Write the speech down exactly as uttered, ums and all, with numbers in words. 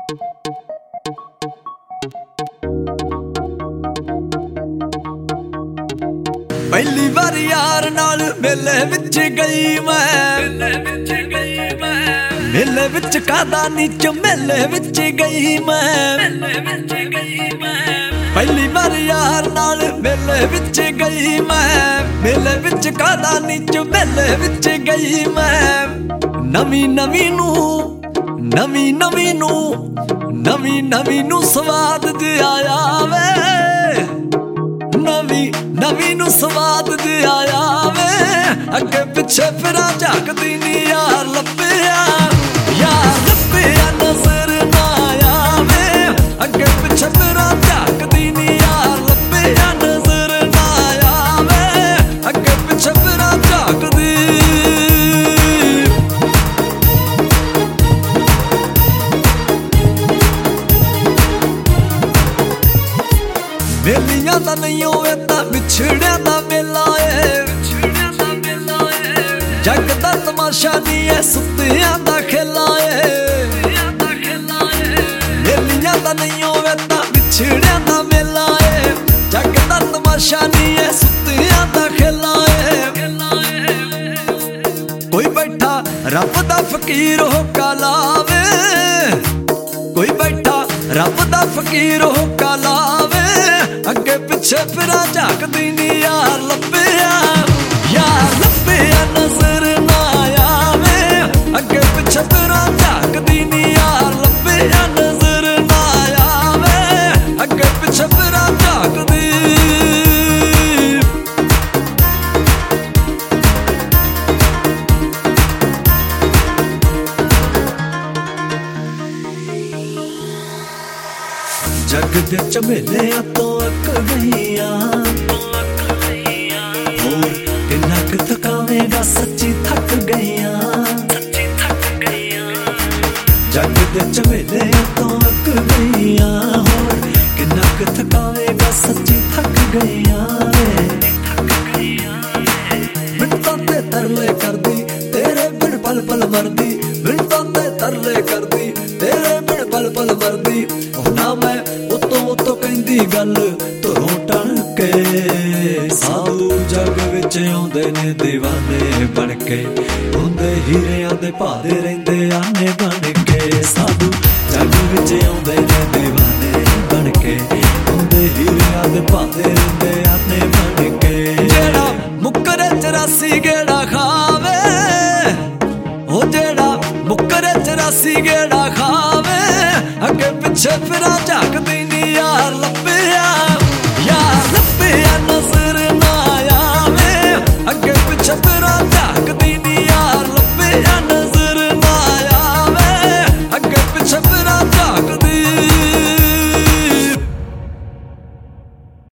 पहली बार यार नाल मेले विच गई मैं, मेले विच कादा नीच मेले विच गई मैं। पहली बार यार नाल मेले विच गई मैं, मेले विच कादा नीच मेले विच गई मैं। नवी नवी नू नवी नवी नू नवी नवी नू स्वाद ज आया वे, नवी नवी नू स्वाद ज आया वे। अगे पिछे फिरा झाकदी नी यार लब्बिया, यार लब्बिया नजर ना आवे। अगे पिछे फिरा झाकदी नी यार लब्बिया नजर ना आवे। अगे पिछे फिरा झाकदी मेलियां दा नहीं होवे तां विछड़िया दा मेला ए, जग दा तमाशा नी है सुत्तियां दा खेला ए। मेलियां दा नहीं होवे तां विछड़िया दा मेला ए, जग दा तमाशा नी है सुत्तियां दा खेला ए। कोई बैठा रब दा फकीर होका लावे, कोई बैठा रब दा फकीर होका लावे। अगे पिछे फिरा झाकदी नी यार लब्बिया, यार लब्बिया नजर ना आवे। अगे पिछे फिरा झाकदी नी यार लब्बिया नजर ना आवे। अगे पिछे फिरा झाकदी जग दे झमेलियां तो अक गईयां, होर किन्ना क थकावेगा सच्ची थक गईयां। जग दे झमेलियां तो अक गईयां, होर किन्ना क थकावेगा सच्ची थक गईयां। मिन्नतां ते तरले करदी तेरे बिन पल पल मरदी, मिन्नतां ते तरले करदी तेरे बिन पल पल मरदी। ना मैं उतो उतो कहंदी गल धुरों टल के, साधु जग विच आउंदे ने दीवाने बन के, हुंदे हीरियां दे भादे रहिंदे आने बन के। साधु जग विच आउंदे ने दीवाने बन के, हुंदे हीरियां दे भादे रहिंदे आने बन के। जेड़ा मुकरे चौरासी गेड़ा खावे, ओ जेड़ा मुकरे चौरासी गेड़ा खावे। अगे पिछे फिरा झाकदी नी